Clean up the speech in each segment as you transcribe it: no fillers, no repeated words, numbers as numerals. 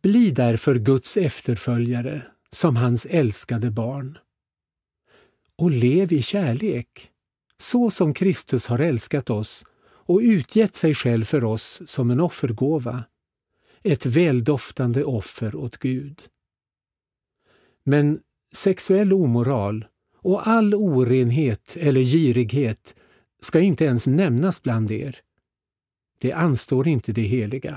Bli därför Guds efterföljare som hans älskade barn. Och lev i kärlek, så som Kristus har älskat oss och utgett sig själv för oss som en offergåva, ett väldoftande offer åt Gud. Men sexuell omoral och all orenhet eller girighet ska inte ens nämnas bland er. Det anstår inte det heliga.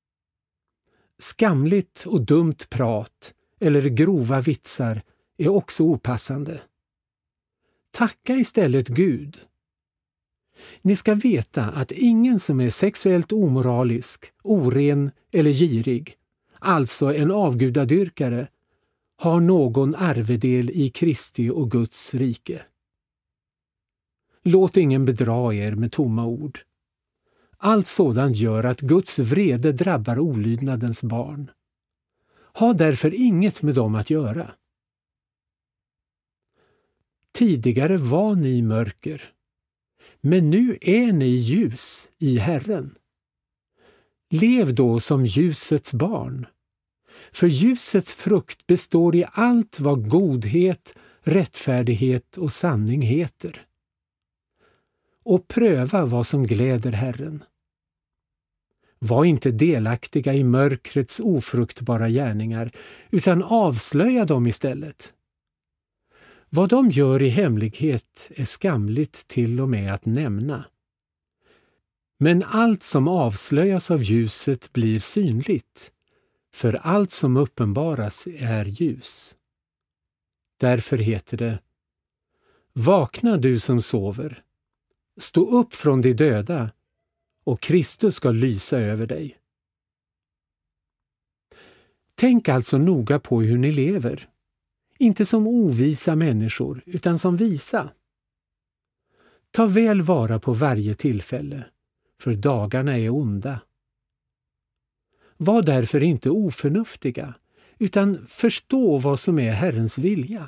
Skamligt och dumt prat eller grova vitsar är också opassande. Tacka istället Gud. Ni ska veta att ingen som är sexuellt omoralisk, oren eller girig, alltså en avgudadyrkare, har någon arvedel i Kristi och Guds rike. Låt ingen bedra er med tomma ord. Allt sådant gör att Guds vrede drabbar olydnadens barn. Ha därför inget med dem att göra. Tidigare var ni mörker, men nu är ni ljus i Herren. Lev då som ljusets barn, för ljusets frukt består i allt vad godhet, rättfärdighet och sanning heter. Och pröva vad som gläder Herren. Var inte delaktiga i mörkrets ofruktbara gärningar, utan avslöja dem istället. Vad de gör i hemlighet är skamligt till och med att nämna. Men allt som avslöjas av ljuset blir synligt, för allt som uppenbaras är ljus. Därför heter det: vakna du som sover, stå upp från de döda, och Kristus ska lysa över dig. Tänk alltså noga på hur ni lever, inte som ovisa människor utan som visa. Ta väl vara på varje tillfälle, för dagarna är onda. Var därför inte oförnuftiga, utan förstå vad som är Herrens vilja.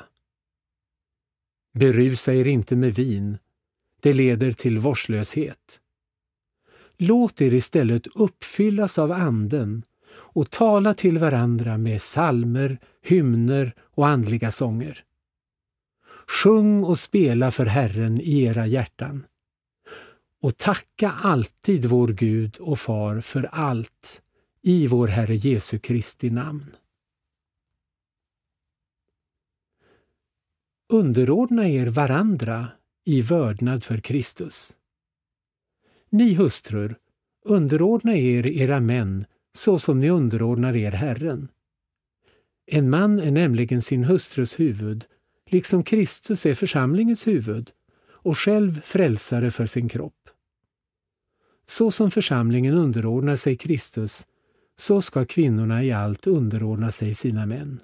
Berusa er inte med vin, det leder till vårdslöshet. Låt er istället uppfyllas av anden och tala till varandra med psalmer, hymner och andliga sånger. Sjung och spela för Herren i era hjärtan. Och tacka alltid vår Gud och Far för allt i vår Herre Jesu Kristi namn. Underordna er varandra i vördnad för Kristus. Ni hustrur, underordna er era män så som ni underordnar er Herren. En man är nämligen sin hustrus huvud, liksom Kristus är församlingens huvud och själv frälsare för sin kropp. Så som församlingen underordnar sig Kristus, så ska kvinnorna i allt underordna sig sina män.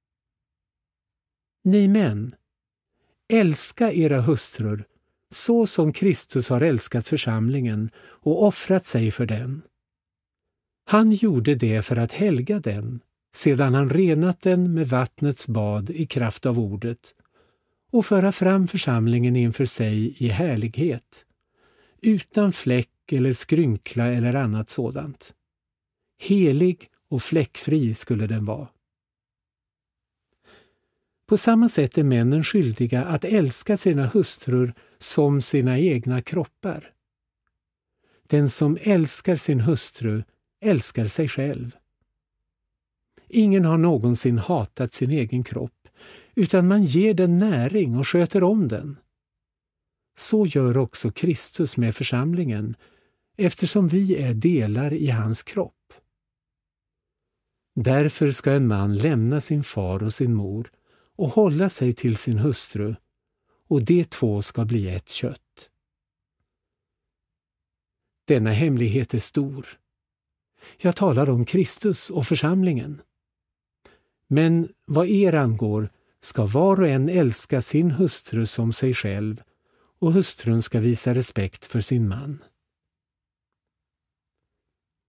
Ni män, älska era hustrur så som Kristus har älskat församlingen och offrat sig för den. Han gjorde det för att helga den, sedan han renat den med vattnets bad i kraft av ordet, och föra fram församlingen inför sig i härlighet, utan fläck eller skrynkla eller annat sådant. Helig och fläckfri skulle den vara. På samma sätt är männen skyldiga att älska sina hustrur som sina egna kroppar. Den som älskar sin hustru älskar sig själv. Ingen har någonsin hatat sin egen kropp, utan man ger den näring och sköter om den. Så gör också Kristus med församlingen, eftersom vi är delar i hans kropp. Därför ska en man lämna sin far och sin mor och hålla sig till sin hustru, och de två ska bli ett kött. Denna hemlighet är stor. Jag talar om Kristus och församlingen. Men vad er angår ska var och en älska sin hustru som sig själv, och hustrun ska visa respekt för sin man.